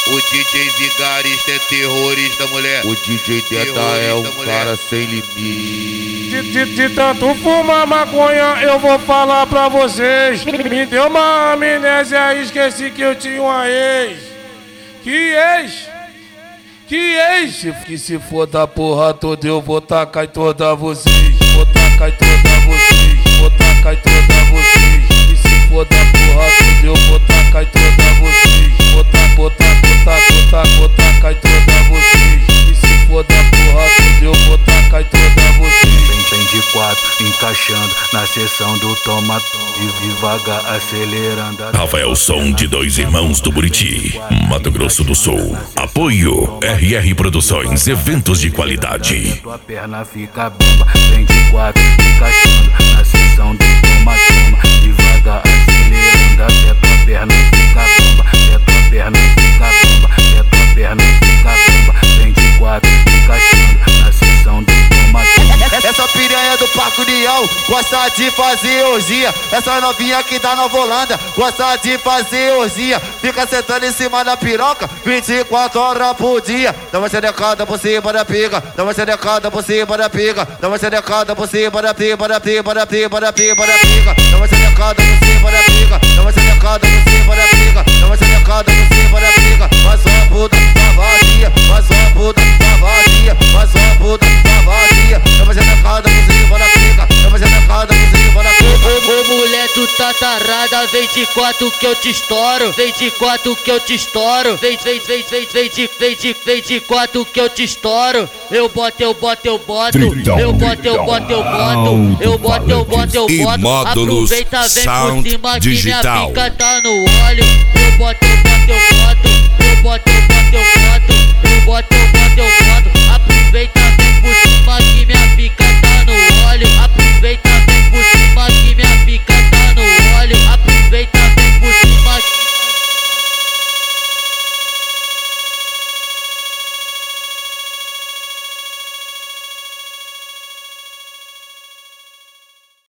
O DJ vigarista é terrorista, mulher. O DJ Teta é um cara sem limite. De tanto fumar maconha, eu vou falar pra vocês. Me deu uma amnésia, esqueci que eu tinha uma ex. Que ex? Que se for da porra toda, eu vou tacar em toda vocês. Vou tacar em toda vocês. Vou tacar em toda vocês. E se for da porra toda, eu vou tacar em toda vocês. Vou tacar em toda vocês. E se for da porra toda, eu vou tacar em toda vocês. Vem de quatro, encaixando na sessão do toma e devagar acelerando. Rafael Som de Dois Irmãos do Buriti, Mato Grosso do Sul. Apoio RR Produções, eventos de qualidade. Tua perna fica bomba. Vem de quatro, encaixando na sessão do toma devagar acelerando. Até tua perna fica bomba. Até tua perna fica bomba. Até tua perna fica bomba. Vem de quatro, encaixando na sessão do toma. Essa piranha do Parque União gosta de fazer orgia. Essa novinha que tá na Holanda gosta de fazer orgia. Fica sentando em cima da piroca 24 horas por dia. Dá uma xerecada por cima da pica. Dá uma xerecada por cima da pica. Dá uma xerecada por cima da pica. Da pica. Dá uma xerecada por cima da pica. Dá uma xerecada por cima da pica. Dá uma xerecada por cima da pica. Mas só a puta tá vazia. Mas só a puta tá vazia. Mas só a puta tá vazia. Dá uma xerecada por cima da pica. Dá uma xerecada por cima da pica. Ô mulher, tu tá tarada, vem de quatro que eu te estouro. Vem de quatro que eu te estouro. Vem de quatro que eu te estouro. Eu boto. Eu boto. Eu boto. E módulos Aproveita, vem por Sound cima que minha Digital. pica tá no óleo. Eu boto.